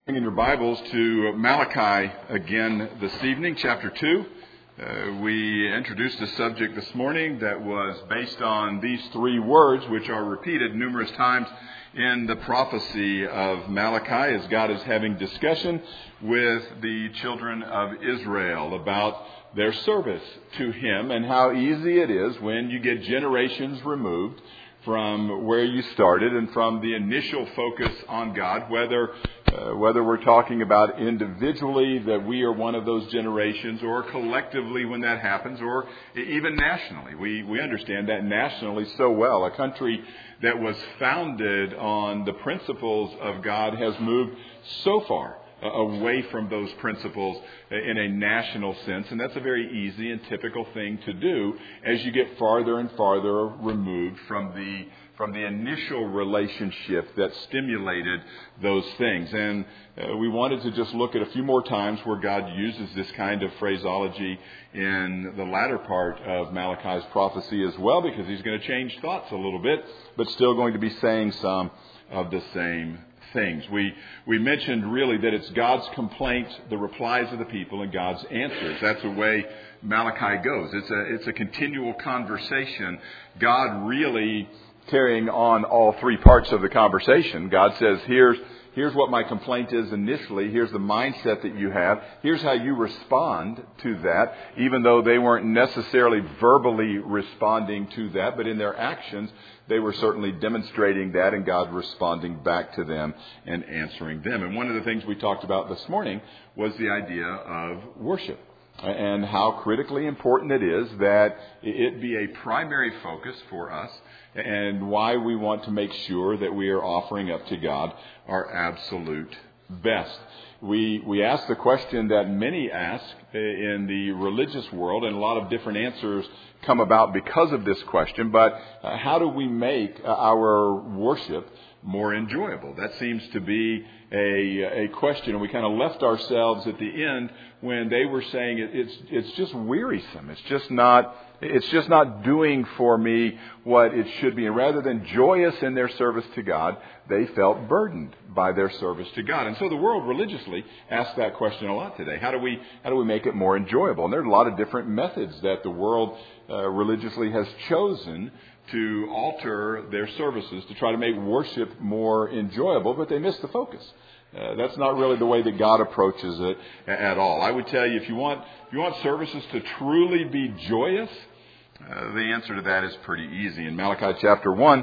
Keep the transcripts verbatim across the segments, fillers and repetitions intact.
In your Bibles to Malachi again this evening, chapter two. Uh, we introduced a subject this morning that was based on these three words, which are repeated numerous times in the prophecy of Malachi, as God is having discussion with the children of Israel about their service to Him and how easy it is when you get generations removed from where you started and from the initial focus on God, whether uh, whether we're talking about individually that we are one of those generations, or collectively when that happens, or even nationally. We we understand that nationally so well. A country that was founded on the principles of God has moved so far away from those principles in a national sense, and that's a very easy and typical thing to do as you get farther and farther removed from the from the initial relationship that stimulated those things. And uh, we wanted to just look at a few more times where God uses this kind of phraseology in the latter part of Malachi's prophecy as well, because he's going to change thoughts a little bit, but still going to be saying some of the same things. We we mentioned really that it's God's complaint, the replies of the people, and God's answers. That's the way Malachi goes. It's a it's a continual conversation. God really carrying on all three parts of the conversation. God says, here's here's what my complaint is initially. Here's the mindset that you have. Here's how you respond to that, even though they weren't necessarily verbally responding to that, but in their actions, they were certainly demonstrating that, and God responding back to them and answering them. And one of the things we talked about this morning was the idea of worship, and how critically important it is that it be a primary focus for us, and why we want to make sure that we are offering up to God our absolute best. We we ask the question that many ask in the religious world, and a lot of different answers come about because of this question, but uh, how do we make our worship more enjoyable? That seems to be a, a question, and we kind of left ourselves at the end when they were saying it, it's it's just wearisome. It's just not it's just not doing for me what it should be. And rather than joyous in their service to God, they felt burdened by their service to God. And so the world religiously asks that question a lot today. How do we how do we make it more enjoyable? And there are a lot of different methods that the world uh, religiously has chosen to alter their services to try to make worship more enjoyable, but they miss the focus. Uh, that's not really the way that God approaches it at all. I would tell you, if you want if you want services to truly be joyous, uh, the answer to that is pretty easy. In Malachi chapter one,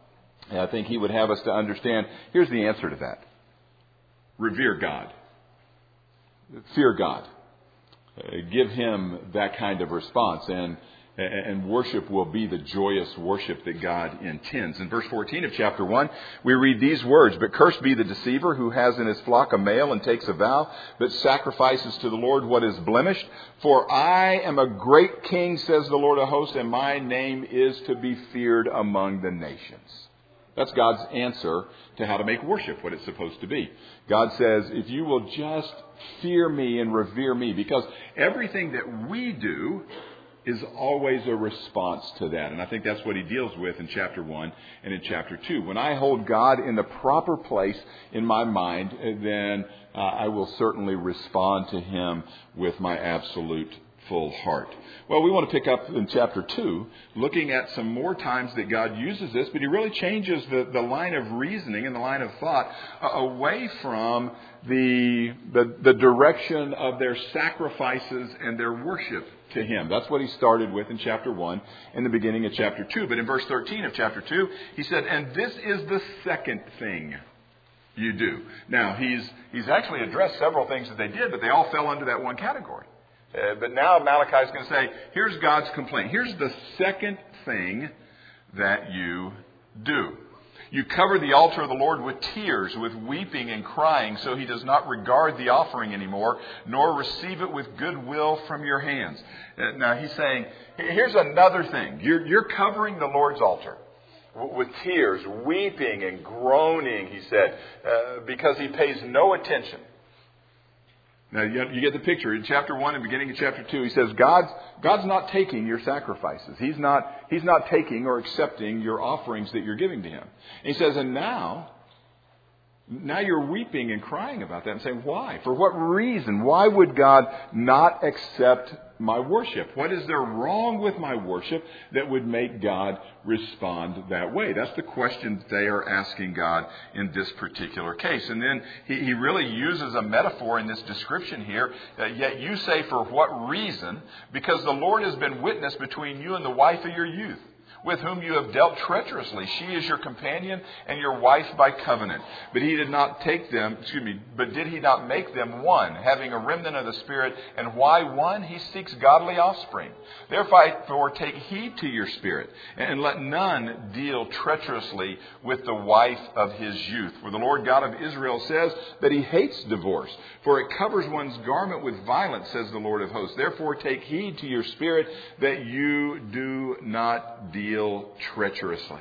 I think he would have us to understand, here's the answer to that. Revere God. Fear God. Uh, give Him that kind of response, and And worship will be the joyous worship that God intends. In verse fourteen of chapter one, we read these words, "But cursed be the deceiver who has in his flock a male and takes a vow, but sacrifices to the Lord what is blemished. For I am a great king, says the Lord of hosts, and my name is to be feared among the nations." That's God's answer to how to make worship what it's supposed to be. God says, if you will just fear me and revere me, because everything that we do is always a response to that. And I think that's what he deals with in chapter one and in chapter two. When I hold God in the proper place in my mind, then uh, I will certainly respond to Him with my absolute full heart. Well, we want to pick up in chapter two, looking at some more times that God uses this, but He really changes the, the line of reasoning and the line of thought uh, away from the, the the direction of their sacrifices and their worship to Him. That's what he started with in chapter one, in the beginning of chapter two. But in verse thirteen of chapter two, he said, "And this is the second thing you do." Now, he's he's actually addressed several things that they did, but they all fell under that one category. Uh, but now Malachi is going to say, here's God's complaint. Here's the second thing that you do. "You cover the altar of the Lord with tears, with weeping and crying, so He does not regard the offering anymore, nor receive it with goodwill from your hands." Uh, now he's saying, here's another thing. You're, you're covering the Lord's altar with tears, weeping and groaning, he said, uh, because He pays no attention. Now, you get the picture. In chapter one and beginning of chapter two, he says, God's, God's not taking your sacrifices. He's not, he's not taking or accepting your offerings that you're giving to Him. And he says, and now Now you're weeping and crying about that and saying, why? For what reason? Why would God not accept my worship? What is there wrong with my worship that would make God respond that way? That's the question they are asking God in this particular case. And then he, he really uses a metaphor in this description here. Uh, yet you say, for what reason? Because the Lord has been witness between you and the wife of your youth, with whom you have dealt treacherously. She is your companion and your wife by covenant. But he did not take them, excuse me, but did he not make them one, having a remnant of the Spirit? And why one? He seeks godly offspring. Therefore take heed to your spirit, and let none deal treacherously with the wife of his youth. For the Lord God of Israel says that he hates divorce, for it covers one's garment with violence, says the Lord of hosts. Therefore take heed to your spirit, that you do not deal treacherously.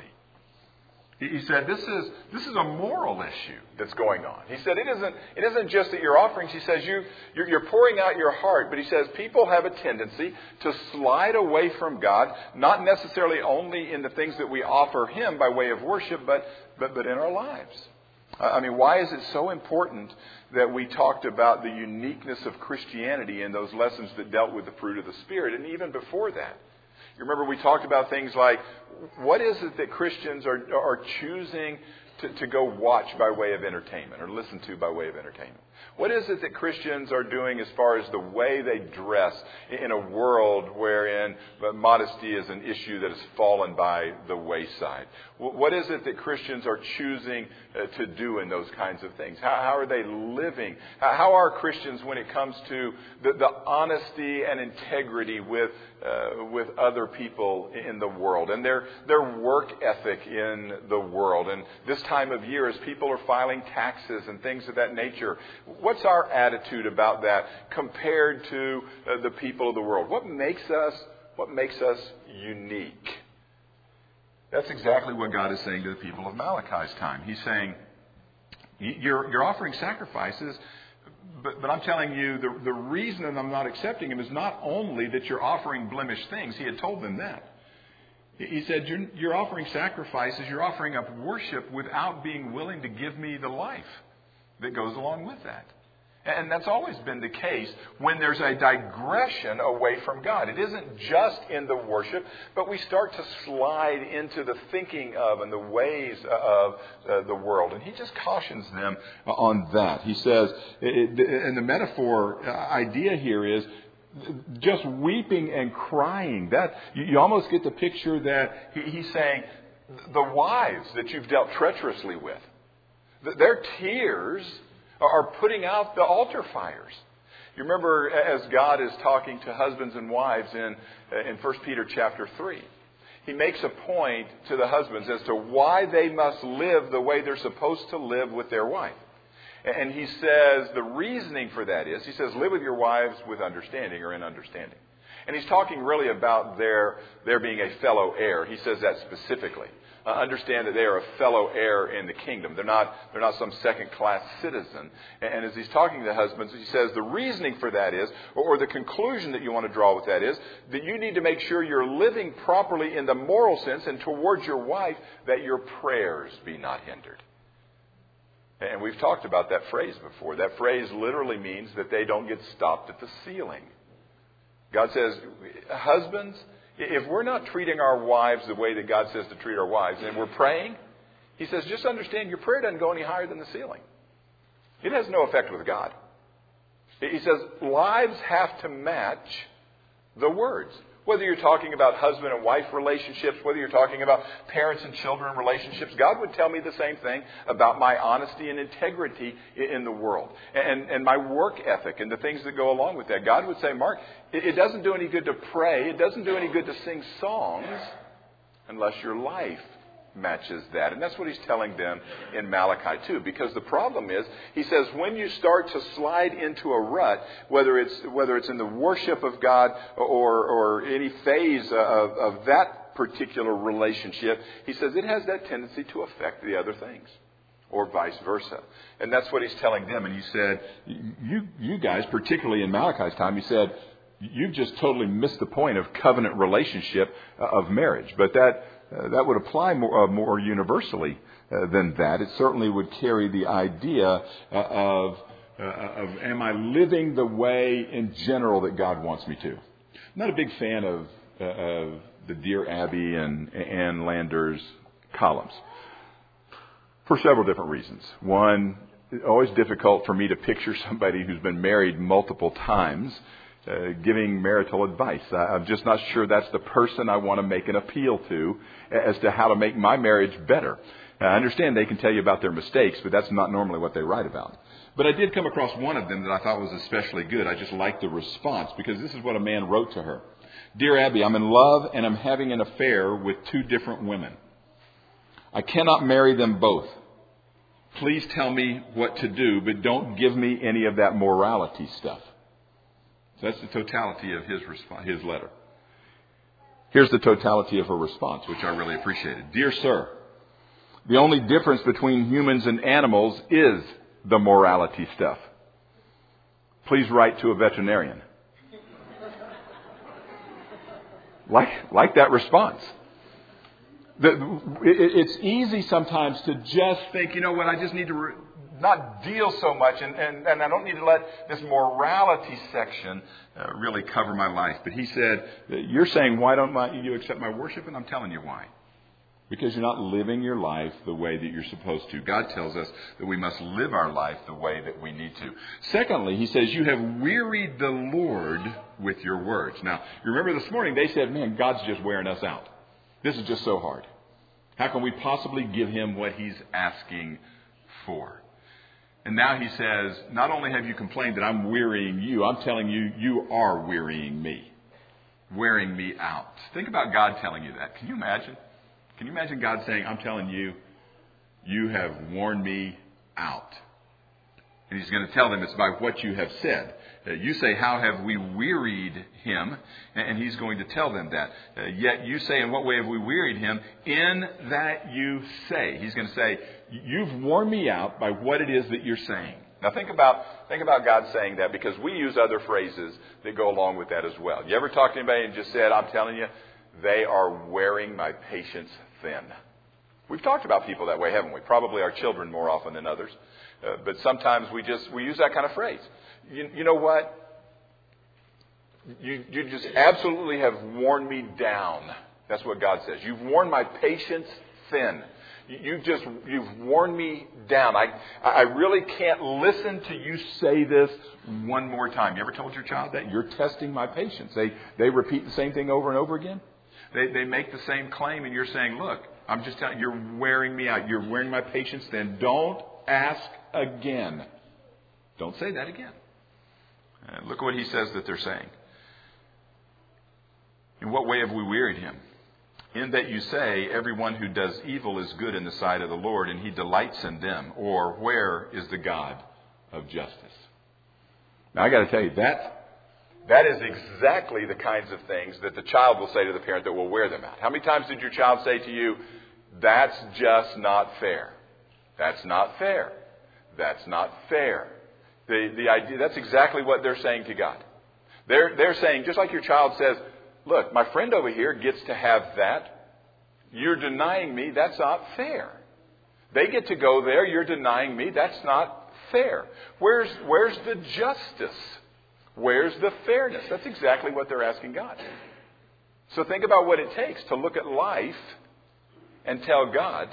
He said this is this is a moral issue that's going on. He said it isn't it isn't just that your offerings. He says you you're, you're pouring out your heart, but he says people have a tendency to slide away from God, not necessarily only in the things that we offer Him by way of worship, but but but in our lives. I mean, why is it so important that we talked about the uniqueness of Christianity in those lessons that dealt with the fruit of the Spirit, and even before that? You remember we talked about things like, what is it that Christians are are choosing to, to go watch by way of entertainment or listen to by way of entertainment? What is it that Christians are doing as far as the way they dress in a world wherein modesty is an issue that has fallen by the wayside? What is it that Christians are choosing to do in those kinds of things? How, how are they living? How are Christians when it comes to the, the honesty and integrity with uh, with other people in the world and their their work ethic in the world? And this time of year, as people are filing taxes and things of that nature, what's our attitude about that compared to uh, the people of the world? What makes us what makes us unique? That's exactly what God is saying to the people of Malachi's time. He's saying, you're, you're offering sacrifices, but, but I'm telling you, the, the reason that I'm not accepting them is not only that you're offering blemished things. He had told them that. He said, you're, you're offering sacrifices, you're offering up worship without being willing to give me the life that goes along with that. And that's always been the case when there's a digression away from God. It isn't just in the worship, but we start to slide into the thinking of and the ways of uh, the world. And he just cautions them on that. He says, and the metaphor idea here is just weeping and crying. That you almost get the picture that he's saying, the wives that you've dealt treacherously with, their tears are putting out the altar fires. You remember as God is talking to husbands and wives in in First Peter chapter three, He makes a point to the husbands as to why they must live the way they're supposed to live with their wife. And He says the reasoning for that is, He says, live with your wives with understanding or in understanding. And He's talking really about their, their being a fellow heir. He says that specifically. Uh, understand that they are a fellow heir in the kingdom. They're not, they're not some second-class citizen. And, and as He's talking to husbands, He says the reasoning for that is, or, or the conclusion that you want to draw with that is, that you need to make sure you're living properly in the moral sense and towards your wife, that your prayers be not hindered. And we've talked about that phrase before. That phrase literally means that they don't get stopped at the ceiling. God says, husbands, if we're not treating our wives the way that God says to treat our wives, and we're praying, He says, just understand your prayer doesn't go any higher than the ceiling. It has no effect with God. He says, lives have to match the words. Whether you're talking about husband and wife relationships, whether you're talking about parents and children relationships, God would tell me the same thing about my honesty and integrity in the world. And, and my work ethic and the things that go along with that. God would say, Mark, it, it doesn't do any good to pray. It doesn't do any good to sing songs unless your life matches that. And that's what He's telling them in Malachi too. Because the problem is, He says, when you start to slide into a rut, whether it's whether it's in the worship of God or or any phase of, of that particular relationship, He says it has that tendency to affect the other things. Or vice versa. And that's what He's telling them. And He said, you you guys, particularly in Malachi's time, He said, you've just totally missed the point of covenant relationship of marriage. But that Uh, that would apply more, uh, more universally uh, than that. It certainly would carry the idea uh, of, uh, of am I living the way in general that God wants me to? I'm not a big fan of, uh, of the Dear Abby and Ann Landers columns for several different reasons. One, it's always difficult for me to picture somebody who's been married multiple times uh, giving marital advice. I, I'm just not sure that's the person I want to make an appeal to as to how to make my marriage better. Now, I understand they can tell you about their mistakes, but that's not normally what they write about. But I did come across one of them that I thought was especially good. I just liked the response because this is what a man wrote to her. Dear Abby, I'm in love and I'm having an affair with two different women. I cannot marry them both. Please tell me what to do, but don't give me any of that morality stuff. So that's the totality of his response, his letter. Here's the totality of her response, which I really appreciated. Dear sir, the only difference between humans and animals is the morality stuff. Please write to a veterinarian. Like, like that response. The, it, it's easy sometimes to just think, you know what, I just need to re- not deal so much, and, and, and I don't need to let this morality section uh, really cover my life. But he said, you're saying, why don't my, you accept my worship? And I'm telling you why. Because you're not living your life the way that you're supposed to. God tells us that we must live our life the way that we need to. Secondly, he says, you have wearied the Lord with your words. Now, you remember this morning they said, man, God's just wearing us out. This is just so hard. How can we possibly give him what he's asking for? And now he says, not only have you complained that I'm wearying you, I'm telling you, you are wearying me. Wearing me out. Think about God telling you that. Can you imagine? Can you imagine God saying, I'm telling you, you have worn me out. And he's going to tell them it's by what you have said. Uh, you say, how have we wearied him? And he's going to tell them that. Uh, yet you say, in what way have we wearied him? In that you say. He's going to say, you've worn me out by what it is that you're saying. Now think about think about God saying that, because we use other phrases that go along with that as well. You ever talk to anybody and just said, I'm telling you, they are wearing my patience thin. We've talked about people that way, haven't we? Probably our children more often than others. Uh, but sometimes we just we use that kind of phrase. You, you know what? You, you just absolutely have worn me down. That's what God says. You've worn my patience thin. You, you've just you've worn me down. I I really can't listen to you say this one more time. You ever told your child that? You're testing my patience. They they repeat the same thing over and over again. They they make the same claim, and you're saying, look, I'm just telling you, you're wearing me out. You're wearing my patience thin. Don't ask again. Don't say that again. Uh, look what he says that they're saying. In what way have we wearied him? In that you say, everyone who does evil is good in the sight of the Lord, and he delights in them. Or, where is the God of justice? Now, I got to tell you, that, that is exactly the kinds of things that the child will say to the parent that will wear them out. How many times did your child say to you, that's just not fair? That's not fair. That's not fair. The, the idea, that's exactly what they're saying to God. They're, they're saying, just like your child says, look, my friend over here gets to have that. You're denying me. That's not fair. They get to go there. You're denying me. That's not fair. Where's, where's the justice? Where's the fairness? That's exactly what they're asking God. So think about what it takes to look at life and tell God,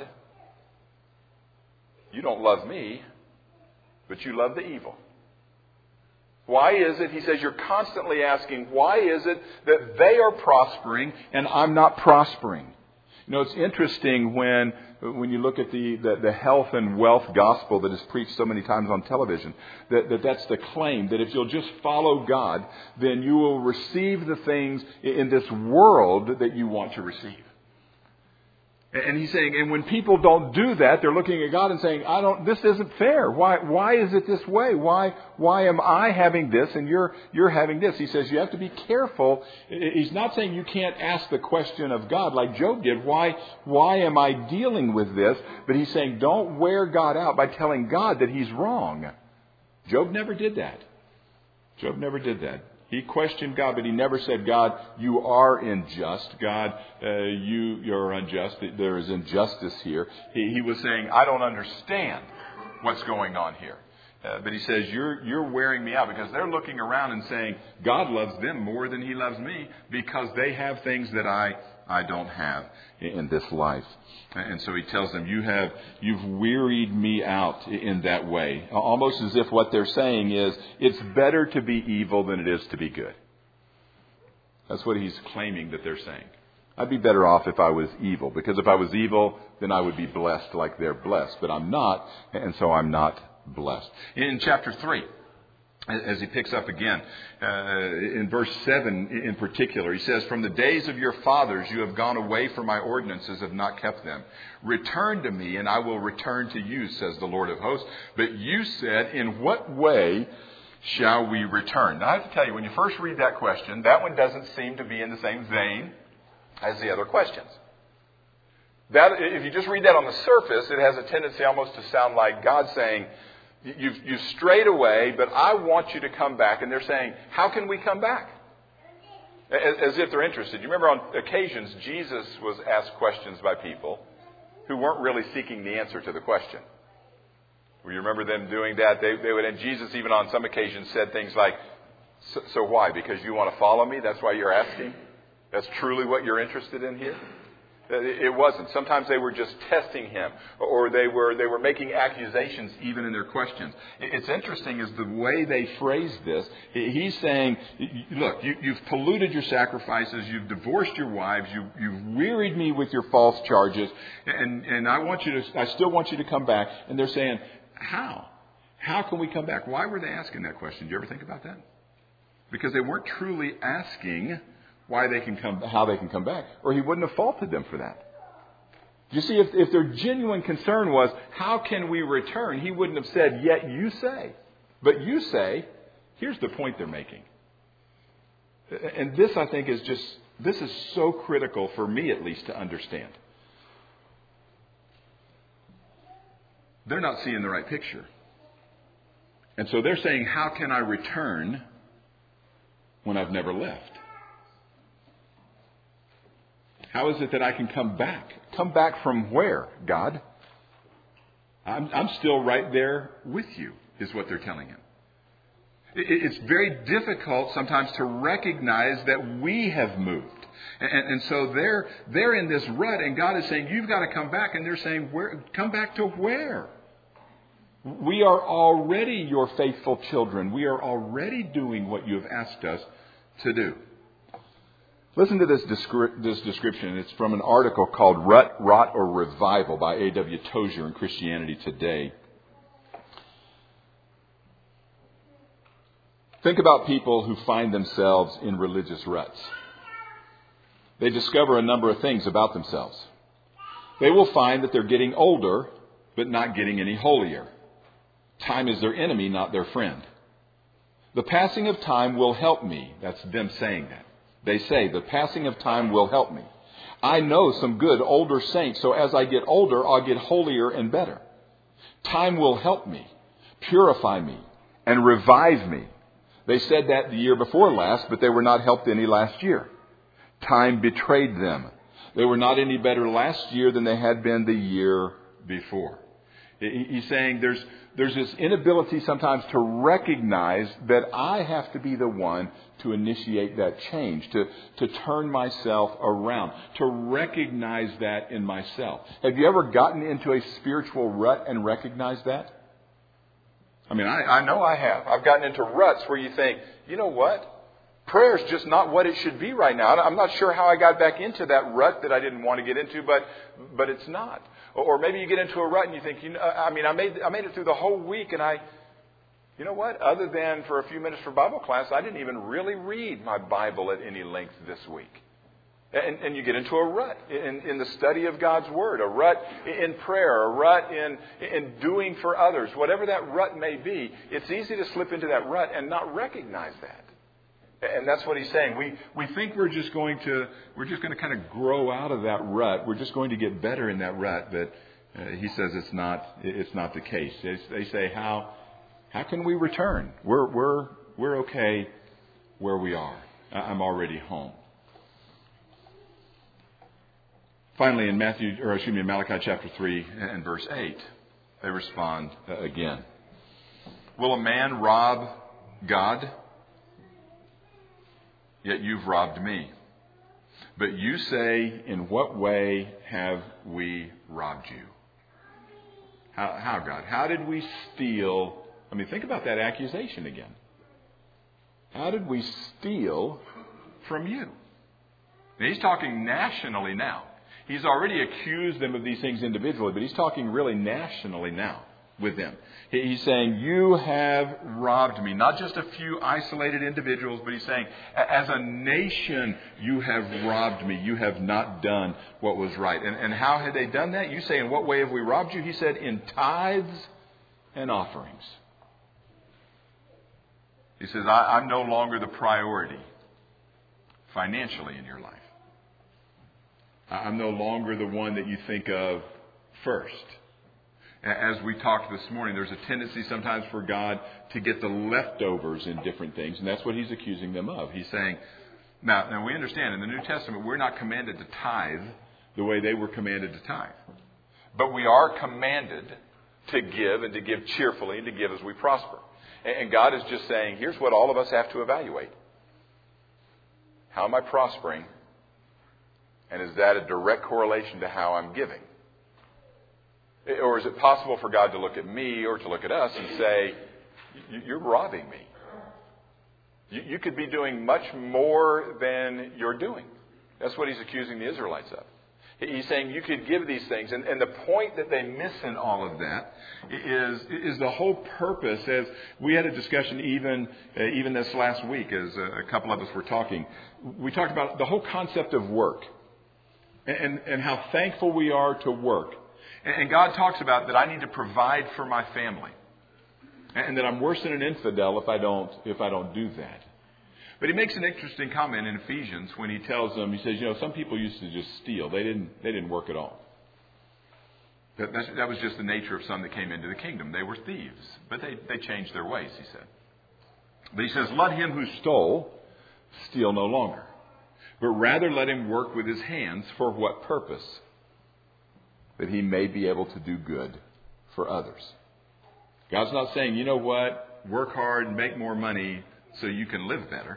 you don't love me, but you love the evil. Why is it, he says, you're constantly asking, why is it that they are prospering and I'm not prospering? You know, it's interesting when when you look at the, the, the health and wealth gospel that is preached so many times on television, that, that that's the claim, that if you'll just follow God, then you will receive the things in this world that you want to receive. And he's saying, and when people don't do that, they're looking at God and saying, I don't, this isn't fair. Why, why is it this way? Why, why am I having this and you're, you're having this? He says, you have to be careful. He's not saying you can't ask the question of God like Job did. Why, why am I dealing with this? But he's saying, don't wear God out by telling God that he's wrong. Job never did that. Job never did that. He questioned God, but he never said, God, you are unjust. God, uh, you, you're unjust. There is injustice here. He, he was saying, I don't understand what's going on here. Uh, but he says, you're, you're wearing me out, because they're looking around and saying, God loves them more than he loves me because they have things that I, I don't have in this life. And so he tells them, you have, you've wearied me out in that way. Almost as if what they're saying is, it's better to be evil than it is to be good. That's what he's claiming that they're saying. I'd be better off if I was evil, because if I was evil, then I would be blessed like they're blessed. But I'm not, and so I'm not blessed. In chapter three, as he picks up again, uh, in verse seven in particular, he says, from the days of your fathers you have gone away from my ordinances, have not kept them. Return to me, and I will return to you, says the Lord of hosts. But you said, in what way shall we return? Now I have to tell you, when you first read that question, that one doesn't seem to be in the same vein as the other questions. That, if you just read that on the surface, it has a tendency almost to sound like God saying, You've, you've strayed away, but I want you to come back. And they're saying, how can we come back? As, as if they're interested. You remember on occasions, Jesus was asked questions by people who weren't really seeking the answer to the question. You remember them doing that? They, they would, and Jesus even on some occasions said things like, so, so why? Because you want to follow me? That's why you're asking? That's truly what you're interested in here? It wasn't. Sometimes they were just testing him, or they were they were making accusations even in their questions. It's interesting is the way they phrase this. He's saying, look, you, you've polluted your sacrifices, you've divorced your wives, you, you've wearied me with your false charges, and, and I want you to, I still want you to come back. And they're saying, how? How can we come back? Why were they asking that question? Do you ever think about that? Because they weren't truly asking why they can come, how they can come back, or he wouldn't have faulted them for that. You see, if, if their genuine concern was, how can we return? He wouldn't have said, yet you say. But you say, here's the point they're making. And this, I think, is just, this is so critical for me at least to understand. They're not seeing the right picture. And so they're saying, how can I return when I've never left? How is it that I can come back? Come back from where, God? I'm, I'm still right there with you, is what they're telling him. It, it's very difficult sometimes to recognize that we have moved. And, and so they're, they're in this rut, and God is saying, you've got to come back. And they're saying, where? Come back to where? We are already your faithful children. We are already doing what you have asked us to do. Listen to this, descri- this description. It's from an article called Rut, Rot, or Revival by A W Tozer in Christianity Today. Think about people who find themselves in religious ruts. They discover a number of things about themselves. They will find that they're getting older, but not getting any holier. Time is their enemy, not their friend. The passing of time will help me. That's them saying that. They say, the passing of time will help me. I know some good older saints, so as I get older, I'll get holier and better. Time will help me, purify me, and revive me. They said that the year before last, but they were not helped any last year. Time betrayed them. They were not any better last year than they had been the year before. He's saying there's there's this inability sometimes to recognize that I have to be the one to initiate that change, to, to turn myself around, to recognize that in myself. Have you ever gotten into a spiritual rut and recognized that? I mean, I, I know I have. I've gotten into ruts where you think, you know what? Prayer is just not what it should be right now. I'm not sure how I got back into that rut that I didn't want to get into, but but it's not. Or maybe you get into a rut and you think, you know, I mean, I made I made it through the whole week, and I, you know what? Other than for a few minutes for Bible class, I didn't even really read my Bible at any length this week. And, and you get into a rut in, in the study of God's Word, a rut in prayer, a rut in, in doing for others. Whatever that rut may be, it's easy to slip into that rut and not recognize that. And that's what he's saying. We we think we're just going to we're just going to kind of grow out of that rut. We're just going to get better in that rut. But uh, he says it's not it's not the case. They, they say how how can we return? We're we're we're okay where we are. I'm already home. Finally, in Matthew, or excuse me, in Malachi chapter three and verse eight, they respond again. Will a man rob God? Yet you've robbed me. But you say, in what way have we robbed you? How, how God? How did we steal? I mean, think about that accusation again. How did we steal from you? And he's talking nationally now. He's already accused them of these things individually, but he's talking really nationally now with them. He's saying, you have robbed me. Not just a few isolated individuals, but he's saying, as a nation, you have robbed me. You have not done what was right. And, and how had they done that? You say, in what way have we robbed you? He said, in tithes and offerings. He says, I, I'm no longer the priority financially in your life. I'm no longer the one that you think of first. As we talked this morning, there's a tendency sometimes for God to get the leftovers in different things, and that's what he's accusing them of. He's saying, now, now we understand in the New Testament, we're not commanded to tithe the way they were commanded to tithe. But we are commanded to give and to give cheerfully and to give as we prosper. And God is just saying, here's what all of us have to evaluate. How am I prospering? And is that a direct correlation to how I'm giving? Or is it possible for God to look at me or to look at us and say, you're robbing me? You could be doing much more than you're doing. That's what he's accusing the Israelites of. He's saying you could give these things. And, and the point that they miss in all of that is, is the whole purpose. As we had a discussion even, uh, even this last week as a, a couple of us were talking. We talked about the whole concept of work and, and how thankful we are to work. And, and God talks about that I need to provide for my family. And, and that I'm worse than an infidel if I don't, if I don't do that. But he makes an interesting comment in Ephesians when he tells them, he says, you know, some people used to just steal. They didn't, they didn't work at all. That, that's, that was just the nature of some that came into the kingdom. They were thieves, but they, they changed their ways, he said. But he says, let him who stole steal no longer, but rather let him work with his hands for what purpose? That he may be able to do good for others. God's not saying, you know what, work hard and make more money so you can live better.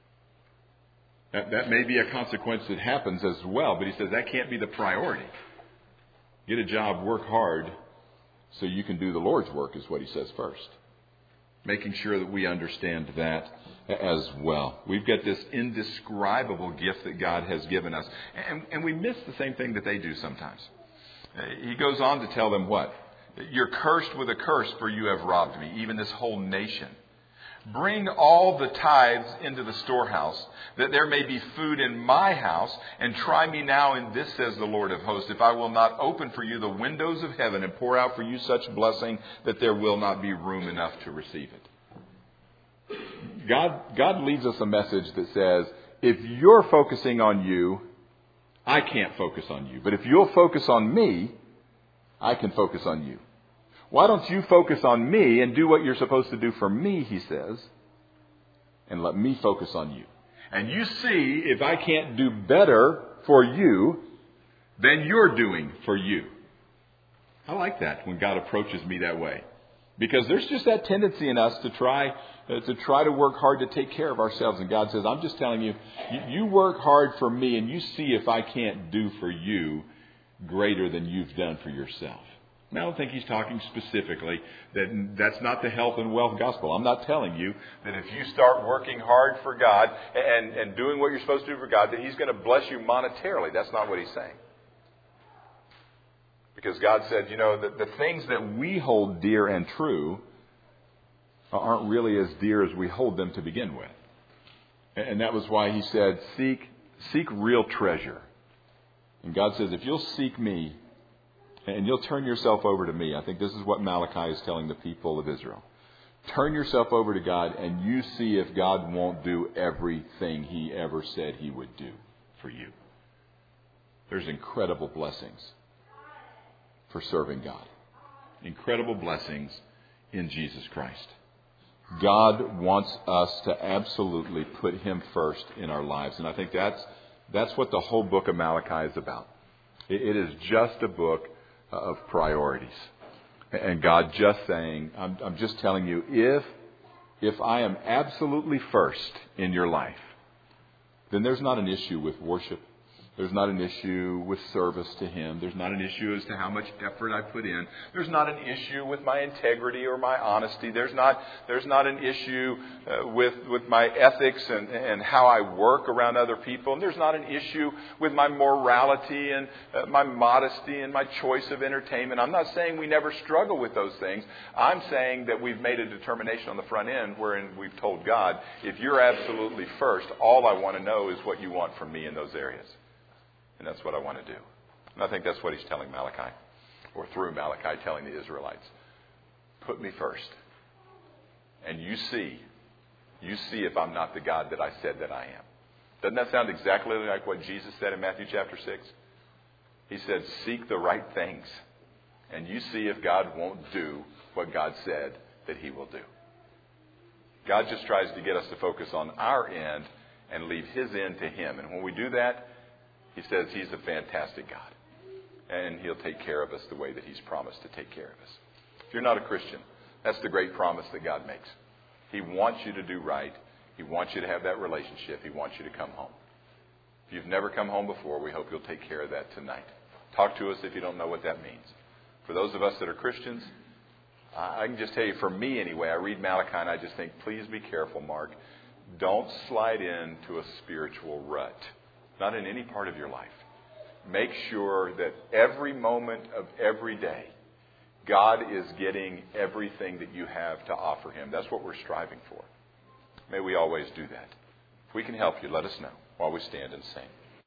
That, that may be a consequence that happens as well, but he says that can't be the priority. Get a job, work hard, so you can do the Lord's work is what he says first. Making sure that we understand that as well. We've got this indescribable gift that God has given us. And, and we miss the same thing that they do sometimes. He goes on to tell them what? You're cursed with a curse, for you have robbed me, even this whole nation. Bring all the tithes into the storehouse, that there may be food in my house, and try me now in this, says the Lord of hosts, if I will not open for you the windows of heaven and pour out for you such blessing that there will not be room enough to receive it. God, God leaves us a message that says, if you're focusing on you, I can't focus on you. But if you'll focus on me, I can focus on you. Why don't you focus on me and do what you're supposed to do for me, he says, and let me focus on you. And you see, if I can't do better for you than you're doing for you. I like that when God approaches me that way. Because there's just that tendency in us to try uh, to try to work hard to take care of ourselves. And God says, I'm just telling you, you, you work hard for me and you see if I can't do for you greater than you've done for yourself. I don't think he's talking specifically that that's not the health and wealth gospel. I'm not telling you that if you start working hard for God and, and doing what you're supposed to do for God, that he's going to bless you monetarily. That's not what he's saying. Because God said, you know, that the things that we hold dear and true aren't really as dear as we hold them to begin with. And that was why he said, seek, seek real treasure. And God says, if you'll seek me, and you'll turn yourself over to me. I think this is what Malachi is telling the people of Israel. Turn yourself over to God and you see if God won't do everything he ever said he would do for you. There's incredible blessings for serving God. Incredible blessings in Jesus Christ. God wants us to absolutely put Him first in our lives. And I think that's that's what the whole book of Malachi is about. It, it is just a book of priorities. And God just saying, I'm, I'm just telling you, if if I am absolutely first in your life, then there's not an issue with worship. There's not an issue with service to Him. There's not an issue as to how much effort I put in. There's not an issue with my integrity or my honesty. There's not there's not an issue uh, with with my ethics and, and how I work around other people. And there's not an issue with my morality and uh, my modesty and my choice of entertainment. I'm not saying we never struggle with those things. I'm saying that we've made a determination on the front end wherein we've told God, if you're absolutely first, all I want to know is what you want from me in those areas. And that's what I want to do. And I think that's what He's telling Malachi, or through Malachi telling the Israelites. Put me first. And you see, you see if I'm not the God that I said that I am. Doesn't that sound exactly like what Jesus said in Matthew chapter six? He said, seek the right things. And you see if God won't do what God said that He will do. God just tries to get us to focus on our end and leave His end to Him. And when we do that, He says He's a fantastic God. And He'll take care of us the way that He's promised to take care of us. If you're not a Christian, that's the great promise that God makes. He wants you to do right. He wants you to have that relationship. He wants you to come home. If you've never come home before, we hope you'll take care of that tonight. Talk to us if you don't know what that means. For those of us that are Christians, I can just tell you, for me anyway, I read Malachi and I just think, please be careful, Mark. Don't slide into a spiritual rut. Not in any part of your life. Make sure that every moment of every day, God is getting everything that you have to offer Him. That's what we're striving for. May we always do that. If we can help you, let us know while we stand and sing.